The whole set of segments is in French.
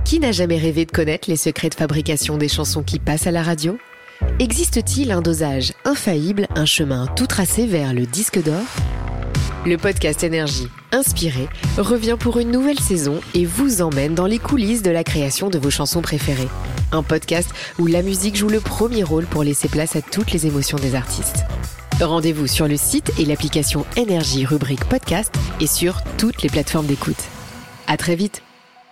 Qui n'a jamais rêvé de connaître les secrets de fabrication des chansons qui passent à la radio ? Existe-t-il un dosage infaillible, un chemin tout tracé vers le disque d'or ? Le podcast Énergie, inspiré, revient pour une nouvelle saison et vous emmène dans les coulisses de la création de vos chansons préférées. Un podcast où la musique joue le premier rôle pour laisser place à toutes les émotions des artistes. Rendez-vous sur le site et l'application Énergie rubrique podcast et sur toutes les plateformes d'écoute. À très vite.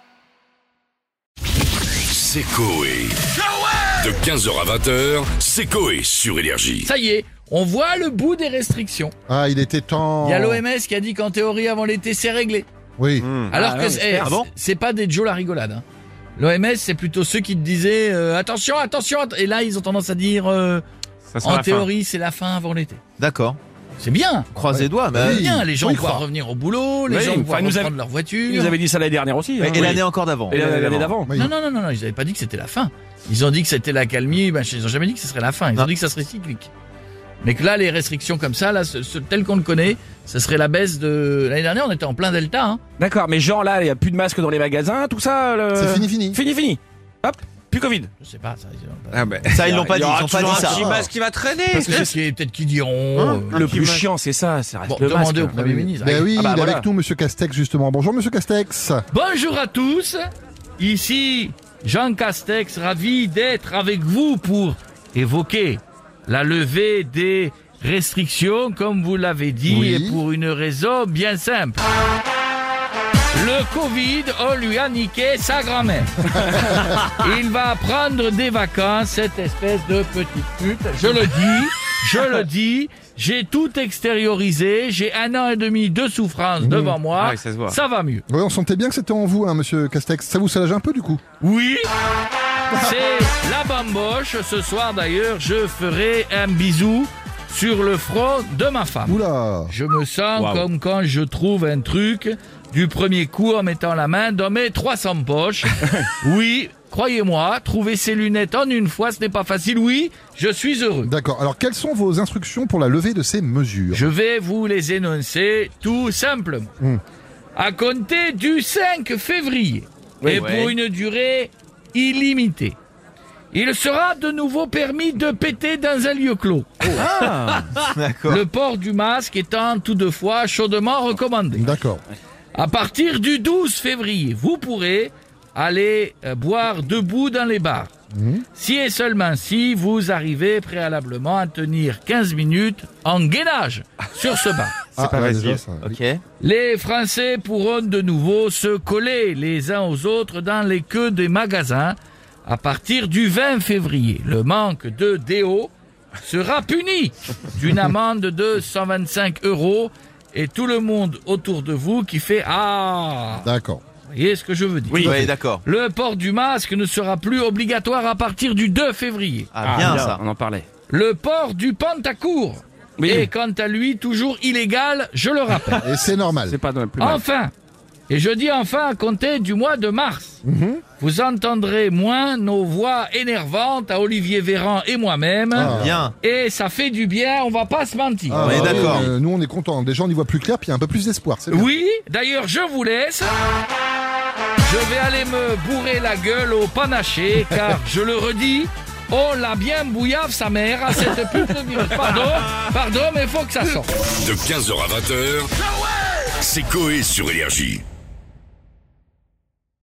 C'est Coé. De 15h à 20h, c'est Coé sur Énergie. Ça y est, on voit le bout des restrictions. Ah, il était temps. Il y a l'OMS qui a dit qu'en théorie, avant l'été, c'est réglé. Oui. Alors que c'est pas des Joe la rigolade. Hein. L'OMS, c'est plutôt ceux qui te disaient attention. Et là, ils ont tendance à dire en théorie, c'est la fin avant l'été. D'accord. C'est bien. Croisez les doigts. C'est bien. Les gens vont pouvoir revenir au boulot, les gens vont pouvoir reprendre leur voiture. Ils nous avaient dit ça l'année dernière aussi. Et l'année encore d'avant. Et l'année d'avant. Oui. Non, ils avaient pas dit que c'était la fin. Ils ont dit que c'était la calmie, ils ont jamais dit que ce serait la fin. Ils ont dit que ça serait cyclique. Mais que là, les restrictions comme ça, là, tel qu'on le connaît, ça serait la baisse de... L'année dernière, on était en plein delta, hein. D'accord, mais genre là, il y a plus de masques dans les magasins, tout ça. C'est fini. Fini. Hop, plus Covid. Je sais pas, ça. Ça, ils l'ont pas dit. Ils ont pas dit ça. Un petit masque qui va traîner. Parce que peut-être qu'ils diront... Le plus chiant, c'est ça reste Bon, le masque. demandez au Premier ministre. Ben oui, Ah bah il est voilà. avec nous, Monsieur Castex, justement. Bonjour, Monsieur Castex. Bonjour à tous. Ici, Jean Castex, ravi d'être avec vous pour évoquer la levée des restrictions, comme vous l'avez dit, Oui. et pour une raison bien simple. Le Covid, on lui a niqué sa grand-mère. Il va prendre des vacances, cette espèce de petite pute. Je le dis, j'ai tout extériorisé, j'ai 1 an et demi de souffrance devant moi, Ah oui, ça se voit. ça va mieux. Oui, on sentait bien que c'était en vous, hein, Monsieur Castex. Ça vous soulage un peu, du coup? Oui, c'est la bamboche. Ce soir d'ailleurs, je ferai un bisou sur le front de ma femme. Oula. Je me sens comme quand je trouve un truc du premier coup en mettant la main dans mes 300 poches. Oui, croyez-moi, trouver ses lunettes en une fois, ce n'est pas facile. Oui, je suis heureux. D'accord. Alors, quelles sont vos instructions pour la levée de ces mesures? Je vais vous les énoncer tout simplement. À compter du 5 février, et pour une durée illimitée, il sera de nouveau permis de péter dans un lieu clos. D'accord. Le port du masque étant toutefois chaudement recommandé. D'accord. À partir du 12 février, vous pourrez aller boire debout dans les bars. Si et seulement si vous arrivez préalablement à tenir 15 minutes en gainage sur ce bar. C'est pas facile. déjà, ça. Ok. Les Français pourront de nouveau se coller les uns aux autres dans les queues des magasins. À partir du 20 février, le manque de déo sera puni d'une amende de 125 € et tout le monde autour de vous qui fait « Ah !» D'accord. Vous voyez ce que je veux dire? Oui, d'accord. Le port du masque ne sera plus obligatoire à partir du 2 février. Ah, bien ça. On en parlait. Le port du pantacourt est quant à lui toujours illégal, je le rappelle. Et c'est normal. C'est pas dans le plus mal. Enfin, et je dis enfin à compter du mois de mars, vous entendrez moins nos voix énervantes à Olivier Véran et moi-même. Bien. Et ça fait du bien, on va pas se mentir. On est d'accord. Nous, on est contents. Déjà, on y voit plus clair, puis il y a un peu plus d'espoir. C'est bien. Oui, d'ailleurs, je vous laisse. Je vais aller me bourrer la gueule au panaché, car, je le redis, on l'a bien bouillave sa mère à cette pute de virus. Pardon, mais il faut que ça sorte. De 15h à 20h, c'est Coé sur Énergie.